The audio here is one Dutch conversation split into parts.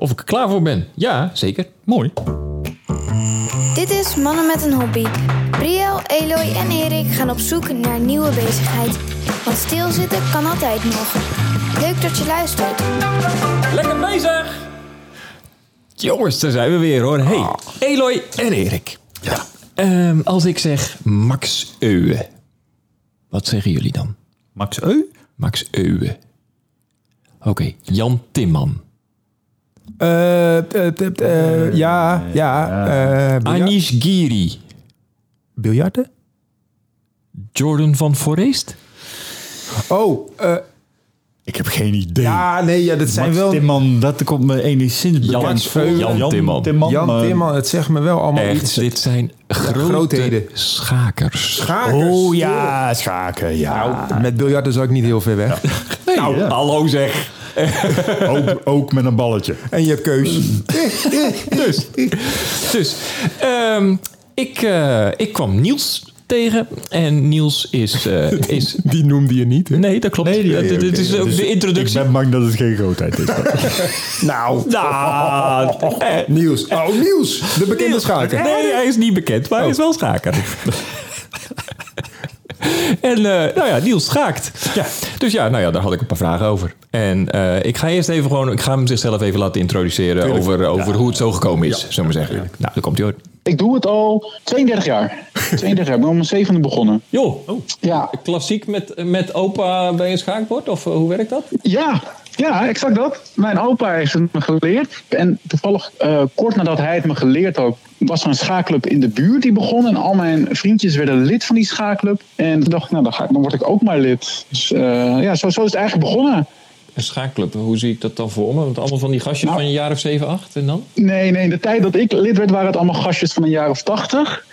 of ik er klaar voor ben. Ja, zeker. Mooi. Dit is Mannen met een Hobby. Brielle, Eloy en Erik gaan op zoek naar een nieuwe bezigheid. Want stilzitten kan altijd nog. Leuk dat je luistert. Lekker bezig! Jongens, daar zijn we weer hoor. Hey, Eloy en Erik. Ja. Als ik zeg Max Euwe, wat zeggen jullie dan? Max Eu? Max Euwe. Oké, Jan Timman. Anish Giri. Biljarten? Jordan van Foreest. Ik heb geen idee. Dat zijn Max wel... Timman, dat komt me enigszins bekend voor. Jan Timman. Jan Timman, het zegt me wel allemaal Echt, iets. dit zijn grootheden. Schakers. Schakers. Oh ja, schaken, ja. Nou, met biljarten zou ik niet heel ver weg. Nee, hallo zeg. Ook met een balletje. En je hebt keus. Dus ik kwam Niels tegen. En Niels is... Die noemde je niet, hè? Nee, dat klopt. Dit is ook de introductie. Ik ben bang dat het geen grootheid is. Niels. Oh, Niels. De bekende schaker. Nee, hij is niet bekend, maar hij is wel schaker. En Niels schaakt. Ja. Dus daar had ik een paar vragen over. En ik ga eerst even ik ga hem zichzelf even laten introduceren over hoe het zo gekomen is, zullen we maar zeggen. Nou, daar komt hij hoor. Ik doe het al 32 jaar. 32 jaar. Ik ben om mijn 7e begonnen. Joh, Ja. Klassiek met opa bij een schaakbord? Of hoe werkt dat? Ja, exact dat. Mijn opa heeft het me geleerd. En toevallig kort nadat hij het me geleerd had, was er een schaakclub in de buurt die begon. En al mijn vriendjes werden lid van die schaakclub. En toen dacht ik, dan word ik ook maar lid. Dus zo is het eigenlijk begonnen. Een schaakclub, hoe zie ik dat dan voor me? Want allemaal van die gastjes van een jaar of 7, 8 en dan? Nee, in de tijd dat ik lid werd waren het allemaal gastjes van een jaar of 80.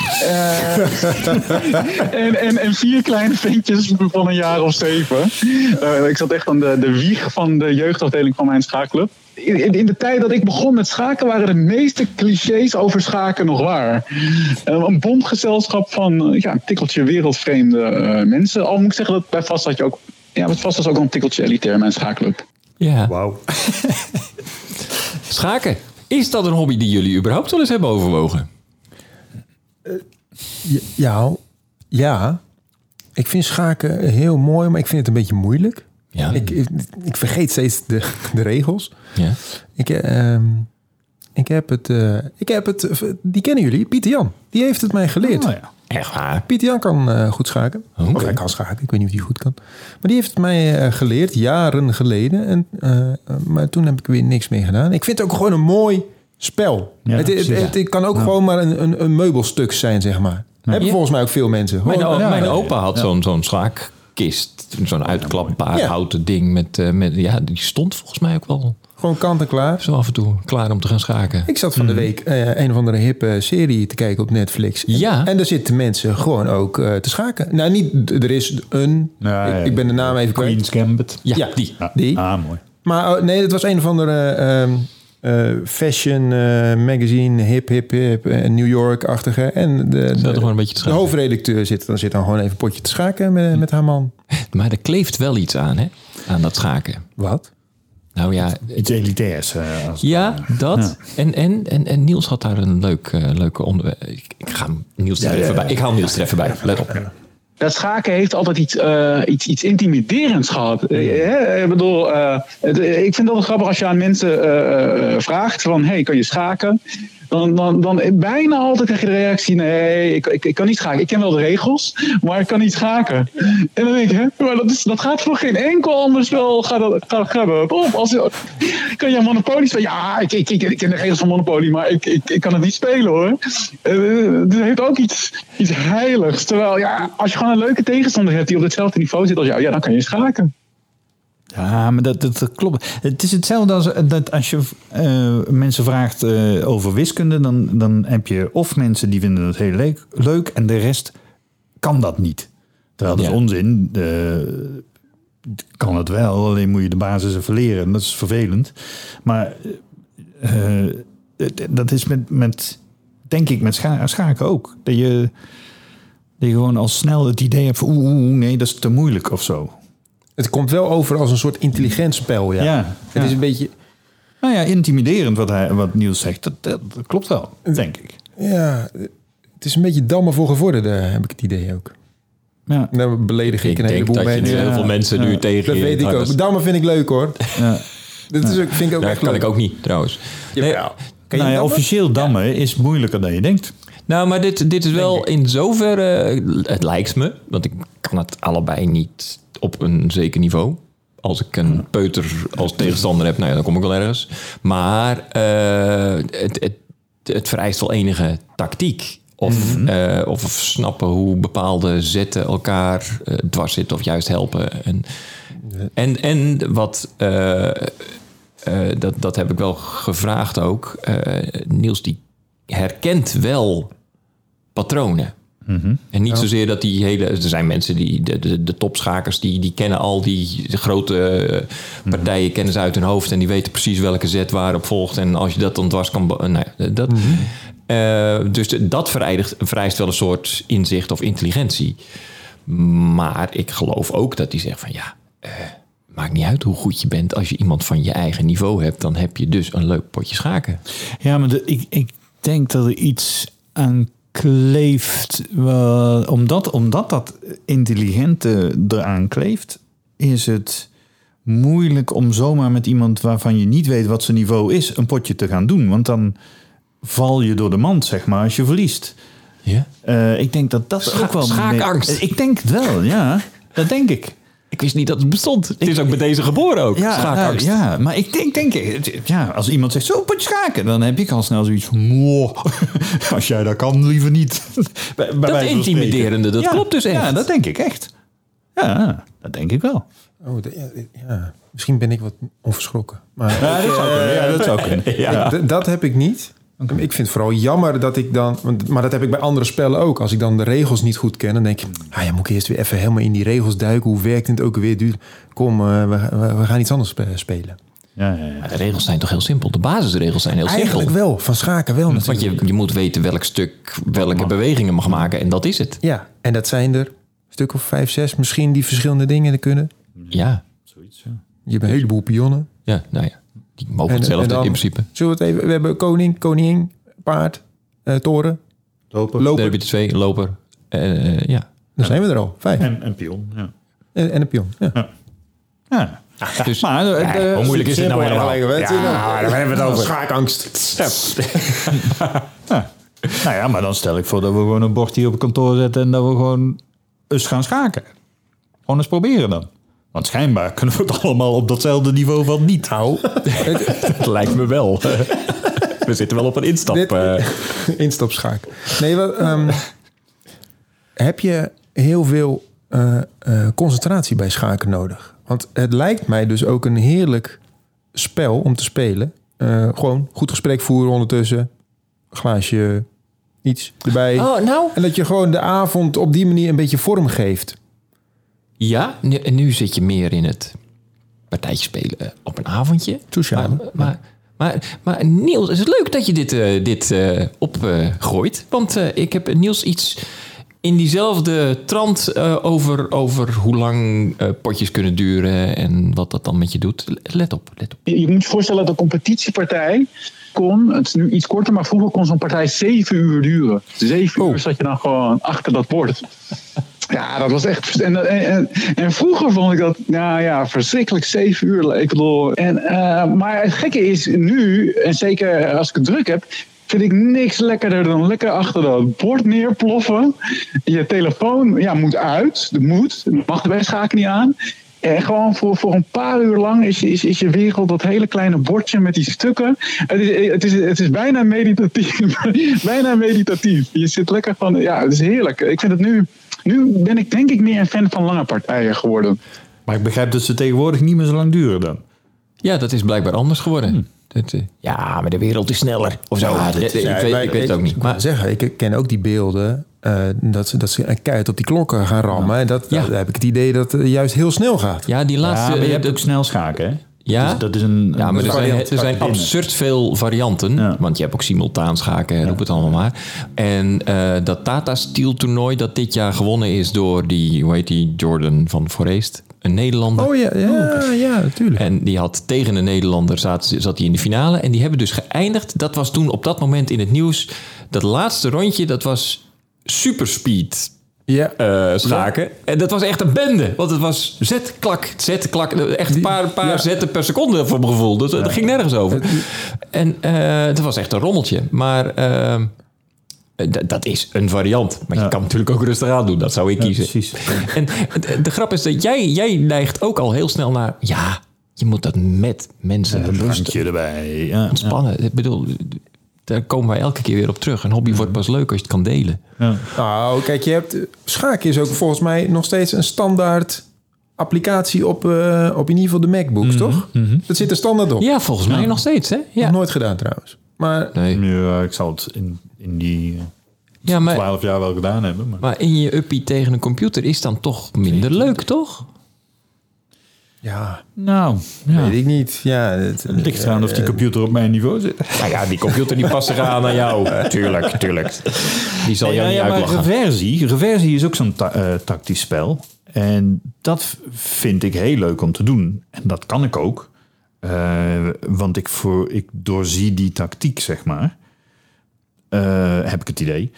En 4 kleine ventjes van een jaar of 7. Ik zat echt aan de wieg van de jeugdafdeling van mijn schaakclub. In de tijd dat ik begon met schaken waren de meeste clichés over schaken nog waar. Een bondgezelschap van een tikkeltje wereldvreemde mensen. Al moet ik zeggen dat bij Vast had je ook... Ja, het was ook een tikkeltje elitair, mijn schaakclub. Ja. Wauw. Schaken. Is dat een hobby die jullie überhaupt wel eens hebben overwogen? Ja. Ik vind schaken heel mooi, maar ik vind het een beetje moeilijk. Ja. Ik vergeet steeds de regels. Ja. Ik heb het... Die kennen jullie, Pieter Jan. Die heeft het mij geleerd. Oh, ja. Echt waar? Pieter Jan kan goed schaken. Okay. Of hij kan schaken, ik weet niet of hij goed kan. Maar die heeft het mij geleerd, jaren geleden. Maar toen heb ik weer niks meer gedaan. Ik vind het ook gewoon een mooi spel. Ja, het kan ook gewoon maar een meubelstuk zijn, zeg maar. Hebben volgens mij ook veel mensen. Mijn opa had zo'n schaakkist. Zo'n uitklapbaar houten ding die stond volgens mij ook wel... Gewoon kant en klaar. Zo af en toe klaar om te gaan schaken. Ik zat van de week een of andere hippe serie te kijken op Netflix. Ja. En daar zitten mensen gewoon ook te schaken. Nou, niet, er is een... Ik ben de naam even kwijt. Queen's Gambit. Ja, die. Ah, mooi. Maar nee, het was een of andere fashion magazine, hip, New York-achtige. En gewoon een beetje te de hoofdredacteur zit dan gewoon even een potje te schaken met haar man. Maar er kleeft wel iets aan, hè? Aan dat schaken. Wat? Nou ja, Iets elitairs. dat. Ja. En Niels had daar een leuke onderwerp. Ik haal Niels er even bij. Let op. Dat schaken heeft altijd iets intimiderends gehad. Ik bedoel, ik vind dat grappig als je aan mensen vraagt van... Hey, kan je schaken? Dan bijna altijd krijg je de reactie... Nee, ik kan niet schaken. Ik ken wel de regels, maar ik kan niet schaken. En dan denk ik, maar dat gaat voor geen enkel ander spel gaat dat op. Kan je Monopoly spelen? Ja, ik ken de regels van Monopoly, maar ik kan het niet spelen hoor. Het heeft ook iets heiligs. Terwijl, als je gewoon een leuke tegenstander hebt die op hetzelfde niveau zit als jou... Ja, dan kan je schaken. Ja, maar dat klopt. Het is hetzelfde als je mensen vraagt over wiskunde... Dan heb je of mensen die vinden het heel leuk... en de rest kan dat niet. Terwijl dat is onzin. Kan het wel, alleen moet je de basis even leren. En dat is vervelend. Maar dat is denk ik met schaken ook. Dat je gewoon al snel het idee hebt van... nee, dat is te moeilijk of zo. Het komt wel over als een soort intelligent spel, ja. Het is een beetje... Nou ja, intimiderend wat Niels zegt. Dat klopt wel, denk ik. Ja, het is een beetje dammen voor gevorderden, heb ik het idee ook. Ja. Daar beledig ik Ik een denk heleboel dat je mensen. heel veel mensen nu tegen Dat je... weet ik ook. Dammen vind ik leuk, hoor. Ja. Dat is ook, vind ik ook Dat echt kan leuk. ik ook niet, trouwens. Nee, Jawel. Kan je Nou ja, dammen? officieel dammen is moeilijker dan je denkt. nou, maar dit is wel in zoverre... Het lijkt me, want ik kan het allebei niet op een zeker niveau. Als ik een peuter als tegenstander heb, nou ja, dan kom ik wel ergens. Maar het vereist wel enige tactiek. Of snappen hoe bepaalde zetten elkaar dwars zitten of juist helpen. En wat... dat heb ik wel gevraagd ook. Niels die herkent wel patronen. En niet zozeer dat die hele... Er zijn mensen die... De topschakers die kennen al die grote partijen kennen ze uit hun hoofd. En die weten precies welke zet waarop volgt. En als je dat dan dwars kan... Dus dat vereist wel een soort inzicht of intelligentie. Maar ik geloof ook dat die zegt van ja... maakt niet uit hoe goed je bent. Als je iemand van je eigen niveau hebt... dan heb je dus een leuk potje schaken. Ja, maar ik denk dat er iets aan kleeft. Omdat dat intelligente eraan kleeft... is het moeilijk om zomaar met iemand... waarvan je niet weet wat zijn niveau is... een potje te gaan doen. Want dan val je door de mand, zeg maar, als je verliest. Ja? Ik denk dat ook wel... Schaakangst. Ik denk het wel, ja. Dat denk ik. Ik wist niet dat het bestond. Het is ook bij deze geboren ook. Schaakangst. Ja, maar ik denk als iemand zegt zo potje schaken, dan heb ik al snel zoiets van, "Moh, als jij dat kan, liever niet." Bij Dat wijze van intimiderende, spreken. dat klopt dus echt. Ja, dat denk ik echt. Ja, dat denk ik wel. Oh, ja. Misschien ben ik wat onverschrokken. Maar Ja, dat zou kunnen. Ja, dat zou kunnen. Ja. dat heb ik niet. Ik vind het vooral jammer dat ik dan... Maar dat heb ik bij andere spellen ook. Als ik dan de regels niet goed ken, dan denk je... moet ik eerst weer even helemaal in die regels duiken. Hoe werkt het ook weer? Duur. Kom, we gaan iets anders spelen. Ja. Maar de regels zijn toch heel simpel? De basisregels zijn heel Eigenlijk simpel. wel, van schaken wel Want natuurlijk. je moet weten welk stuk welke bewegingen mag maken. En dat is het. Ja, en dat zijn er een stuk of 5, 6 misschien die verschillende dingen kunnen. Ja. Zoiets, ja. Je hebt een heleboel pionnen. Ja, nou ja. Die mogen hetzelfde dan- in principe. Zullen we het even... We hebben koning, koningin, paard, toren, Lopen. Dan heb je de 2, loper. Ja. Dan zijn we er al. 5. En pion, ja. En een pion. Ja. Ja. Dus, Maar hoe moeilijk is het nou helemaal? Ja, daar hebben we het over. Schaakangst. Nou ja, maar dan stel ik voor dat we gewoon een bord hier op het kantoor zetten en dat we gewoon eens gaan schaken. Gewoon eens proberen dan. Want schijnbaar kunnen we het allemaal op datzelfde niveau van niet. Nou, Het lijkt me wel. We zitten wel op een instap. instapschaak. Nee, heb je heel veel concentratie bij schaken nodig? Want het lijkt mij dus ook een heerlijk spel om te spelen. Gewoon goed gesprek voeren ondertussen. Glaasje iets erbij. Oh, nou. En dat je gewoon de avond op die manier een beetje vorm geeft. Ja, nu zit je meer in het partijtje spelen op een avondje. Sociale. Maar Niels, het is leuk dat je dit opgooit. Want ik heb Niels iets in diezelfde trant over hoe lang potjes kunnen duren en wat dat dan met je doet. Let op. Je moet je voorstellen dat een competitiepartij het is nu iets korter, maar vroeger kon zo'n partij 7 uur duren. 7 uur zat je dan gewoon achter dat bord. Ja, dat was echt... En vroeger vond ik dat, verschrikkelijk 7 uur. Ik bedoel... Maar het gekke is nu, en zeker als ik het druk heb, vind ik niks lekkerder dan lekker achter dat bord neerploffen. Je telefoon moet uit. Mag de schaken niet aan. En gewoon voor een paar uur lang is je wereld dat hele kleine bordje met die stukken. Het is bijna meditatief. Bijna meditatief. Je zit lekker van... Ja, het is heerlijk. Ik vind het nu... Nu ben ik denk ik meer een fan van lange partijen geworden. Maar ik begrijp dat ze tegenwoordig niet meer zo lang duren dan. Ja, dat is blijkbaar anders geworden. Ja, maar de wereld is sneller. Of zo. Ja, Ik weet het ook niet. Maar zeggen, ik ken ook die beelden dat ze een keihard op die klokken gaan rammen. En daar heb ik het idee dat het juist heel snel gaat. Ja, die laatste... maar je hebt ook snel schaken, hè? Ja, dat is een maar er zijn variant. absurd veel varianten. Ja. Want je hebt ook simultaan schaken, roep het allemaal maar. En dat Tata Steel toernooi dat dit jaar gewonnen is door die, hoe heet die, Jordan van Forest. Een Nederlander. Oh ja, natuurlijk. En die had tegen een Nederlander zat hij in de finale. En die hebben dus geëindigd. Dat was toen op dat moment in het nieuws. Dat laatste rondje, dat was superspeed schaken. Ja. En dat was echt een bende. Want het was zet-klak. Echt een paar zetten per seconde voor mijn gevoel. Dus dat ging nergens over. En dat was echt een rommeltje. Maar dat is een variant. Maar je kan natuurlijk ook rustig aan doen. Dat zou ik kiezen. Precies. En de grap is dat jij neigt ook al heel snel naar... Ja, je moet dat met mensen rustig erbij. Ja, ontspannen. Ik bedoel, daar komen wij elke keer weer op terug. Een hobby wordt pas leuk als je het kan delen. Ja. Nou, kijk, schaken is ook volgens mij nog steeds een standaard applicatie op in ieder geval de MacBooks, toch? Mm-hmm. Dat zit er standaard op. Ja, volgens mij nog steeds, hè? Ja. Nog nooit gedaan trouwens. Maar nee. Ja, ik zal het in die 12 jaar wel gedaan hebben. Maar in je uppie tegen een computer is dan toch minder leuk, toch? Ja. Nou, weet ik niet. Ja, het ligt eraan of die computer op mijn niveau zit. Nou ja, die computer die past zich aan jou. Tuurlijk. Die zal jou niet uitlachen. Maar reversie is ook zo'n tactisch spel. En dat vind ik heel leuk om te doen. En dat kan ik ook. Want ik doorzie die tactiek, zeg maar. Heb ik het idee.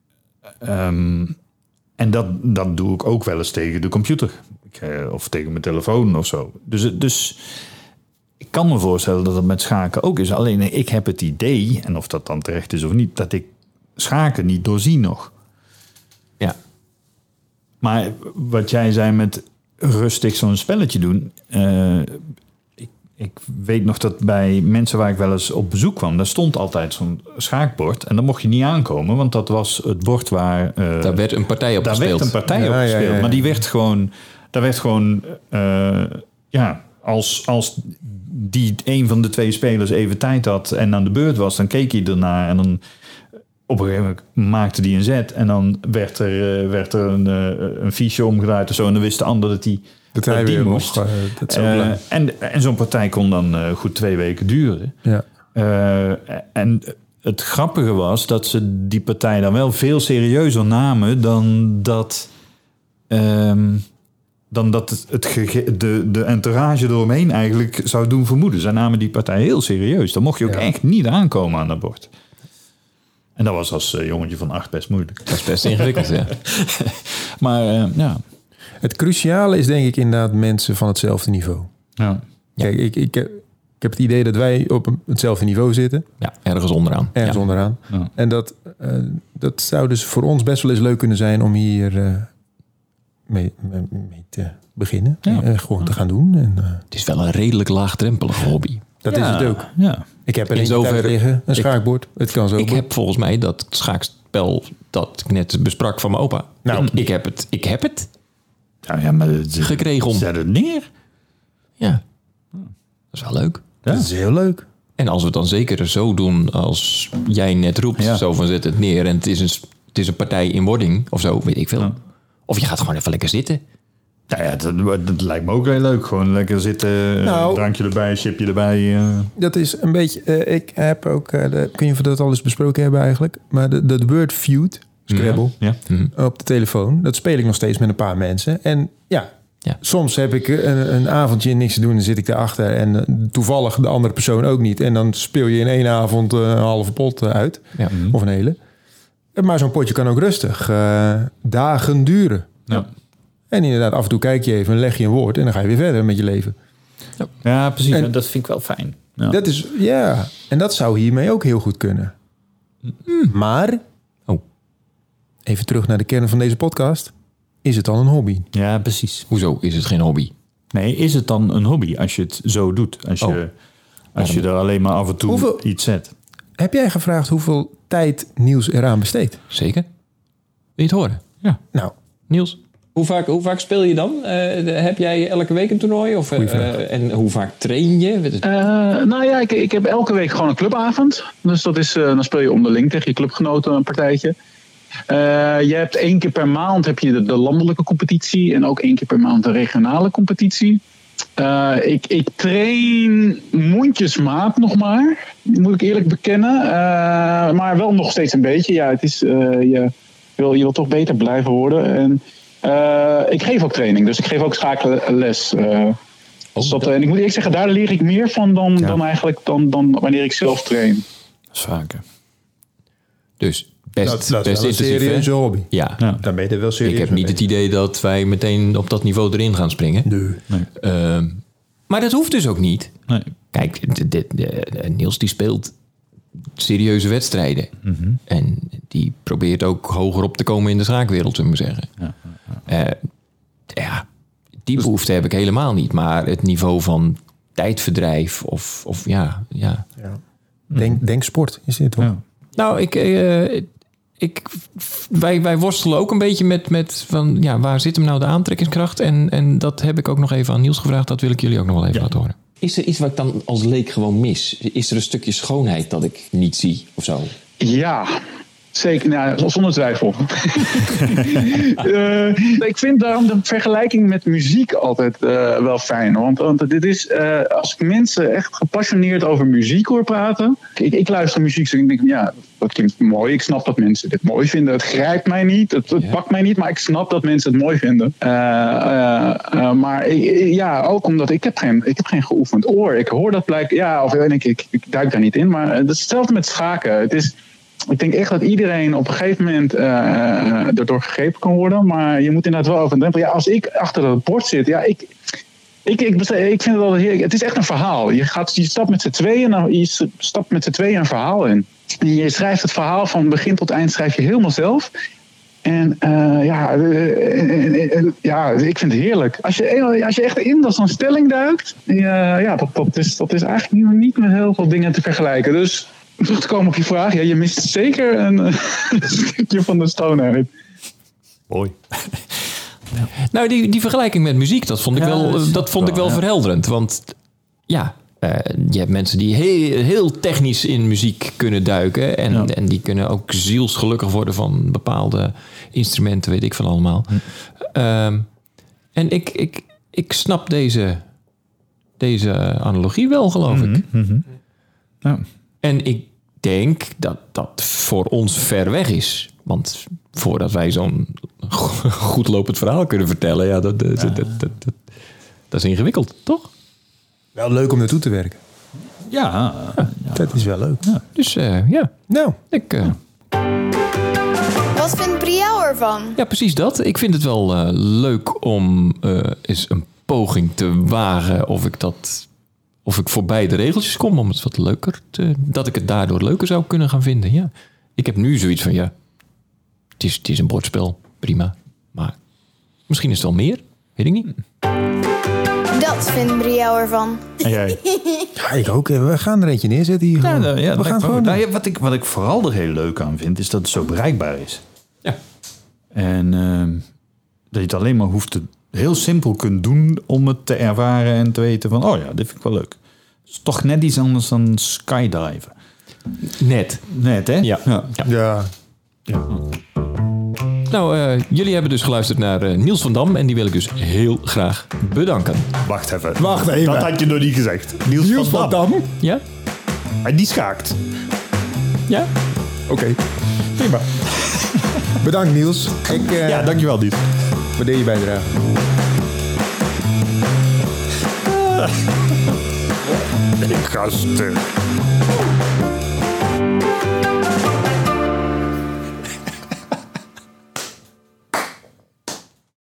En dat doe ik ook wel eens tegen de computer. Of tegen mijn telefoon of zo. Dus ik kan me voorstellen dat het met schaken ook is. Alleen ik heb het idee, en of dat dan terecht is of niet... dat ik schaken niet doorzie nog. Ja. Maar wat jij zei met rustig zo'n spelletje doen... Ik weet nog dat bij mensen waar ik wel eens op bezoek kwam... daar stond altijd zo'n schaakbord. En dan mocht je niet aankomen, want dat was het bord waar... daar werd een partij op gespeeld. Ja. Maar die werd gewoon... Daar werd gewoon... als die een van de twee spelers even tijd had... en aan de beurt was, dan keek hij ernaar... en dan op een gegeven moment maakte die een zet... en dan werd er een fiche omgedraaid of zo... en dan wist de ander dat hij weer moest. En zo'n partij kon dan goed 2 weken duren. Ja. En het grappige was dat ze die partij dan wel veel serieuzer namen... dan dat de entourage eromheen eigenlijk zou doen vermoeden. Zij namen die partij heel serieus. Dan mocht je ook echt niet aankomen aan dat bord. En dat was als jongetje van 8 best moeilijk. Dat is best ingewikkeld, ja. Maar ja... Het cruciale is denk ik inderdaad mensen van hetzelfde niveau. Ja. Kijk, ik heb het idee dat wij op hetzelfde niveau zitten. Ja, ergens onderaan. Onderaan. Ja. En dat zou dus voor ons best wel eens leuk kunnen zijn om hier mee te beginnen. Ja. Gewoon te gaan doen. En, het is wel een redelijk laagdrempelige hobby. Dat is het ook. Ja. Ik heb er in zover liggen, een schaakbord. Het kan zo. Ik heb volgens mij dat schaakspel dat ik net besprak van mijn opa. Nou, ik heb het. Ja, maar gekregen. Zet het neer. Ja. Dat is wel leuk. Ja. Dat is heel leuk. En als we het dan zeker zo doen als jij net roept, zo van zet het neer en het is een partij in wording of zo, weet ik veel. Ja. Of je gaat gewoon even lekker zitten. Nou ja, dat lijkt me ook heel leuk. Gewoon lekker zitten, drankje erbij, chipje erbij. Dat is een beetje... ik heb ook... ik weet niet of we dat al eens besproken hebben eigenlijk. Maar de Word Feud, Scrabble, op de telefoon. Dat speel ik nog steeds met een paar mensen. En soms heb ik een avondje niks te doen. Dan zit ik daarachter. En toevallig de andere persoon ook niet. En dan speel je in 1 avond een halve pot uit. Ja. Of een hele. Maar zo'n potje kan ook rustig dagen duren. Ja. En inderdaad, af en toe kijk je even en leg je een woord... en dan ga je weer verder met je leven. Ja, precies. En dat vind ik wel fijn. Ja. Dat is, en dat zou hiermee ook heel goed kunnen. Maar, even terug naar de kern van deze podcast... is het dan een hobby? Ja, precies. Hoezo is het geen hobby? Nee, is het dan een hobby als je het zo doet? Als je er alleen maar af en toe iets zet. Heb jij gevraagd hoeveel tijd Niels eraan besteedt? Zeker. Wil je het horen? Ja. Nou, Niels... Hoe vaak speel je dan? Heb jij elke week een toernooi? En hoe vaak train je? Ik heb elke week gewoon een clubavond. Dus dat is, dan speel je onderling tegen je clubgenoten een partijtje. Je hebt 1 keer per maand heb je de landelijke competitie. En ook 1 keer per maand de regionale competitie. Ik train mondjesmaat nog maar. Moet ik eerlijk bekennen. Maar wel nog steeds een beetje. Ja, het is... Je wil toch beter blijven worden. En Ik geef ook training, dus ik geef ook schakelles. En ik moet eerlijk zeggen, daar leer ik meer van dan eigenlijk dan wanneer ik zelf train. Dat is vaker. Dus best Dat is wel een intensief, hè? serieuze hobby. Ja. Dan ben je er wel serieus Ik heb mee niet het bezig. idee dat wij meteen op dat niveau erin gaan springen. Nee. Maar dat hoeft dus ook niet. Nee. Kijk, Niels die speelt serieuze wedstrijden. En die probeert ook hoger op te komen in de schaakwereld, zullen we zeggen. Die behoefte heb ik helemaal niet. Maar het niveau van tijdverdrijf of ja. Denk sport is dit toch? Ja. Nou, wij worstelen ook een beetje met van, ja, waar zit hem nou de aantrekkingskracht? En dat heb ik ook nog even aan Niels gevraagd. Dat wil ik jullie ook nog wel even laten horen. Is er iets wat ik dan als leek gewoon mis? Is er een stukje schoonheid dat ik niet zie of zo? Ja, zeker. Nou, zonder twijfel. Ik vind daarom de vergelijking met muziek altijd wel fijn. Want dit is, als ik mensen echt gepassioneerd over muziek hoor praten. Ik luister muziek, dus ik denk, ja, dat klinkt mooi. Ik snap dat mensen dit mooi vinden. Het grijpt mij niet, het pakt mij niet, maar ik snap dat mensen het mooi vinden. Maar ook omdat ik heb geen geoefend oor. Ik hoor dat blijkbaar, ik duik daar niet in. Maar het is hetzelfde met schaken. Ik denk echt dat iedereen op een gegeven moment erdoor gegrepen kan worden. Maar je moet inderdaad wel over een drempel. Ja, als ik achter het bord zit, ik vind het altijd heerlijk. Het is echt een verhaal. Je stapt met z'n tweeën een verhaal in. En je schrijft het verhaal van begin tot eind schrijf je helemaal zelf. En ik vind het heerlijk. Als je echt in zo'n stelling duikt, dat is eigenlijk niet met heel veel dingen te vergelijken. Dus om terug te komen op je vraag, je mist zeker een stukje van de stonerheid. Mooi. Nou, die vergelijking met muziek, dat vond ik wel verhelderend. Want ja, je hebt mensen die heel technisch in muziek kunnen duiken. En die kunnen ook zielsgelukkig worden van bepaalde instrumenten, weet ik van allemaal. En ik snap deze analogie wel, geloof ik. Ja. En ik denk dat dat voor ons ver weg is. Want voordat wij zo'n goed lopend verhaal kunnen vertellen, dat is ingewikkeld, toch? Wel leuk om naartoe te werken. Ja. Dat is wel leuk. Ja. Dus Nou, Wat vindt Brielle ervan? ja, precies dat. Ik vind het wel leuk om eens een poging te wagen of ik voorbij de regeltjes kom, om het wat leuker dat ik het daardoor leuker zou kunnen gaan vinden. Ja. Ik heb nu zoiets van, het is een bordspel, prima. Maar misschien is het wel meer, weet ik niet. Dat vindt Brielle ervan. En jij? ja, ik ook. We gaan er eentje neerzetten hier. Gewoon. We gaan gewoon. Nou, wat ik vooral er heel leuk aan vind, is dat het zo bereikbaar is. Ja. En dat je het alleen maar heel simpel kunt doen om het te ervaren en te weten van, oh ja, dit vind ik wel leuk. Het is toch net iets anders dan skydiven. Net, hè? Ja. Nou, jullie hebben dus geluisterd naar Niels van Dam. En die wil ik dus heel graag bedanken. Wacht even. Dat had je nog niet gezegd. Niels van Dam. Ja? En die schaakt. Ja? Oké. Prima. Bedankt Niels. Dankjewel Niels. Waardeer je bijdrage. Ik ga stuk.